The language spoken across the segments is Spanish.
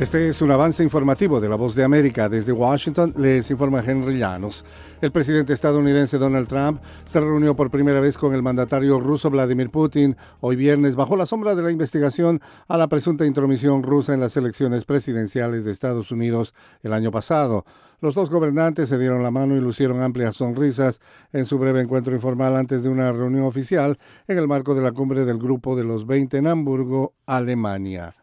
Este es un avance informativo de La Voz de América. Desde Washington les informa Henry Llanos. El presidente estadounidense Donald Trump se reunió por primera vez con el mandatario ruso Vladimir Putin hoy viernes bajo la sombra de la investigación a la presunta intromisión rusa en las elecciones presidenciales de Estados Unidos el año pasado. Los dos gobernantes se dieron la mano y lucieron amplias sonrisas en su breve encuentro informal antes de una reunión oficial en el marco de la cumbre del Grupo de los 20 en Hamburgo, Alemania.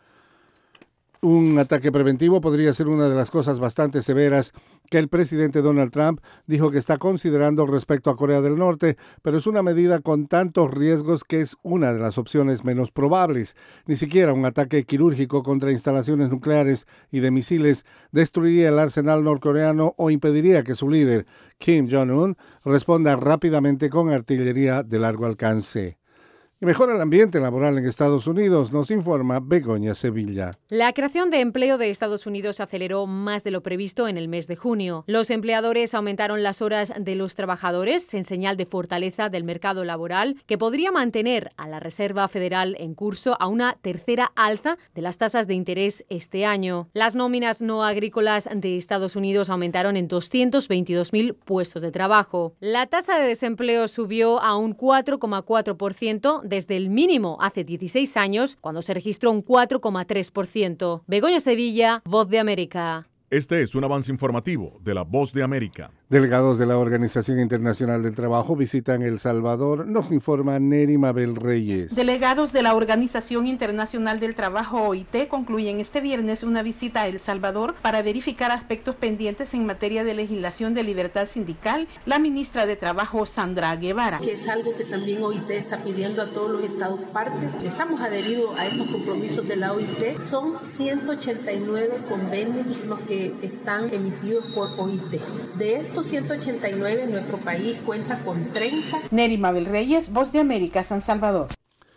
Un ataque preventivo podría ser una de las cosas bastante severas que el presidente Donald Trump dijo que está considerando respecto a Corea del Norte, pero es una medida con tantos riesgos que es una de las opciones menos probables. Ni siquiera un ataque quirúrgico contra instalaciones nucleares y de misiles destruiría el arsenal norcoreano o impediría que su líder, Kim Jong-un, responda rápidamente con artillería de largo alcance. Y mejora el ambiente laboral en Estados Unidos, nos informa Begoña Sevilla. La creación de empleo de Estados Unidos aceleró más de lo previsto en el mes de junio. Los empleadores aumentaron las horas de los trabajadores en señal de fortaleza del mercado laboral, que podría mantener a la Reserva Federal en curso a una tercera alza de las tasas de interés este año. Las nóminas no agrícolas de Estados Unidos aumentaron en 222.000 puestos de trabajo. La tasa de desempleo subió a un 4,4%, desde el mínimo hace 16 años, cuando se registró un 4,3%. Begoña Sevilla, Voz de América. Este es un avance informativo de La Voz de América. Delegados de la Organización Internacional del Trabajo visitan El Salvador, nos informa Neri Mabel Reyes. Delegados de la Organización Internacional del Trabajo, OIT, concluyen este viernes una visita a El Salvador para verificar aspectos pendientes en materia de legislación de libertad sindical. La ministra de Trabajo, Sandra Guevara. Que es algo que también OIT está pidiendo a todos los estados partes. Estamos adheridos a estos compromisos de la OIT. Son 189 convenios los que están emitidos por OIT. De estos 189, nuestro país cuenta con 30. Neri Mabel Reyes, Voz de América, San Salvador.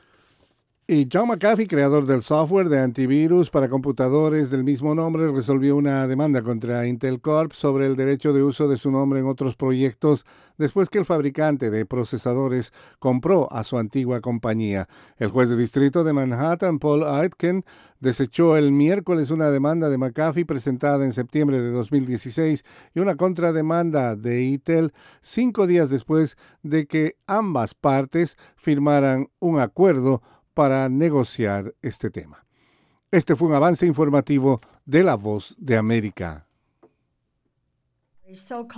Y John McAfee, creador del software de antivirus para computadores del mismo nombre, resolvió una demanda contra Intel Corp sobre el derecho de uso de su nombre en otros proyectos después que el fabricante de procesadores compró a su antigua compañía. El juez de distrito de Manhattan, Paul Aitken, desechó el miércoles una demanda de McAfee presentada en septiembre de 2016 y una contrademanda de Intel 5 días después de que ambas partes firmaran un acuerdo para negociar este tema. Este fue un avance informativo de La Voz de América.